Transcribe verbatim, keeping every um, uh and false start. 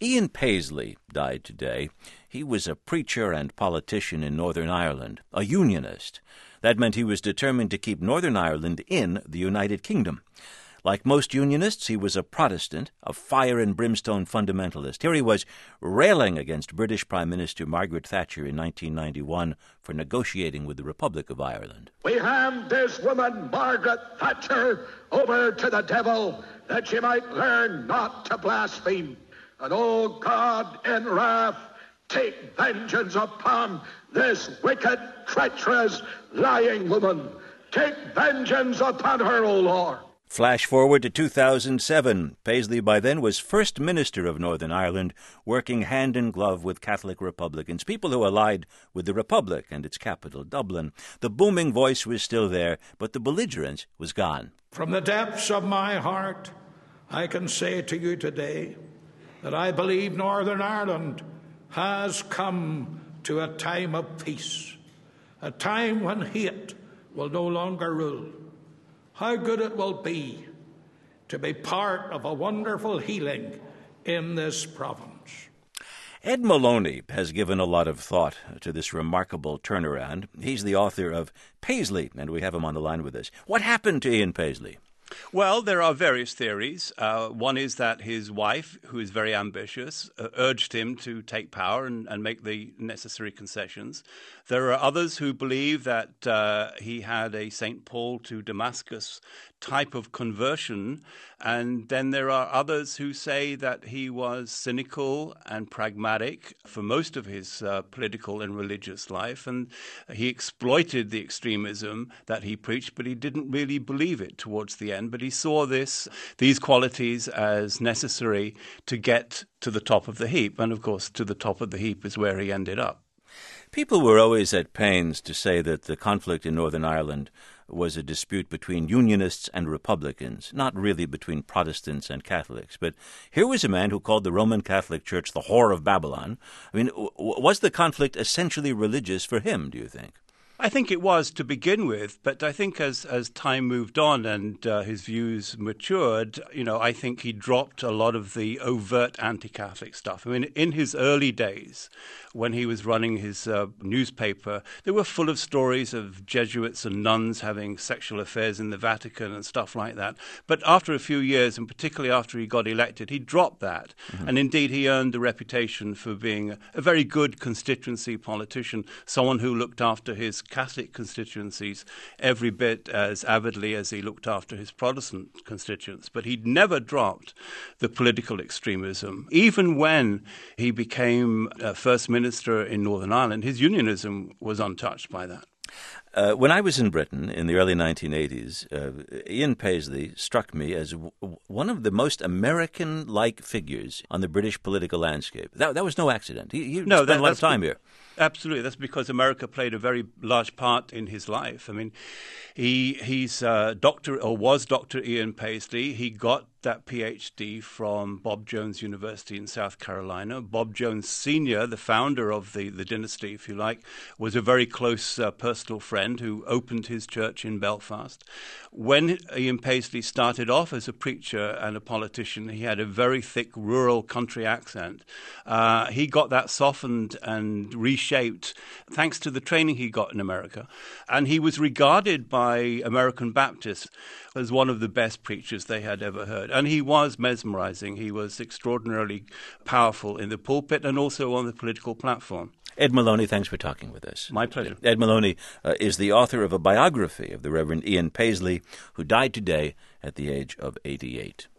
Ian Paisley died today. He was a preacher and politician in Northern Ireland, a unionist. That meant he was determined to keep Northern Ireland in the United Kingdom. Like most Unionists, he was a Protestant, a fire-and-brimstone fundamentalist. Here he was railing against British Prime Minister Margaret Thatcher in nineteen ninety-one for negotiating with the Republic of Ireland. We hand this woman, Margaret Thatcher, over to the devil, that she might learn not to blaspheme. And, O God, in wrath, take vengeance upon this wicked, treacherous, lying woman. Take vengeance upon her, O Lord. Flash forward to two thousand seven. Paisley by then was First Minister of Northern Ireland, working hand in glove with Catholic Republicans, people who allied with the Republic and its capital, Dublin. The booming voice was still there, but the belligerence was gone. From the depths of my heart, I can say to you today that I believe Northern Ireland has come to a time of peace, a time when hate will no longer rule. How good it will be to be part of a wonderful healing in this province. Ed Moloney has given a lot of thought to this remarkable turnaround. He's the author of Paisley, and we have him on the line with us. What happened to Ian Paisley? Well, there are various theories. Uh, one is that his wife, who is very ambitious, uh, urged him to take power and, and make the necessary concessions. There are others who believe that uh, he had a Saint Paul to Damascus type of conversion. And then there are others who say that he was cynical and pragmatic for most of his uh, political and religious life. And he exploited the extremism that he preached, but he didn't really believe it towards the end. But he saw this, these qualities as necessary to get to the top of the heap. And, of course, to the top of the heap is where he ended up. People were always at pains to say that the conflict in Northern Ireland was a dispute between Unionists and Republicans, not really between Protestants and Catholics. But here was a man who called the Roman Catholic Church the whore of Babylon. I mean, w- was the conflict essentially religious for him, do you think? I think it was to begin with, but I think as as time moved on and uh, his views matured, you know, I think he dropped a lot of the overt anti-Catholic stuff. I mean, in his early days, when he was running his uh, newspaper, they were full of stories of Jesuits and nuns having sexual affairs in the Vatican and stuff like that. But after a few years, and particularly after he got elected, he dropped that. Mm-hmm. And indeed, he earned a reputation for being a very good constituency politician, someone who looked after his Catholic constituencies every bit as avidly as he looked after his Protestant constituents. But he'd never dropped the political extremism. Even when he became uh, First Minister in Northern Ireland, his unionism was untouched by that. Uh, when I was in Britain in the early nineteen eighties, uh, Ian Paisley struck me as w- one of the most American-like figures on the British political landscape. That, that was no accident. He, he no, spent that, a lot of time here. Absolutely. That's because America played a very large part in his life. I mean, he he's uh, Doctor or was Doctor Ian Paisley. He got that P H D from Bob Jones University in South Carolina. Bob Jones Senior, the founder of the, the dynasty, if you like, was a very close uh, personal friend who opened his church in Belfast. When Ian Paisley started off as a preacher and a politician, he had a very thick rural country accent. Uh, he got that softened and reshaped thanks to the training he got in America. And he was regarded by American Baptists as one of the best preachers they had ever heard. And he was mesmerizing. He was extraordinarily powerful in the pulpit and also on the political platform. Ed Moloney, thanks for talking with us. My pleasure. Ed Moloney uh, is the author of a biography of the Reverend Ian Paisley, who died today at the age of eighty-eight.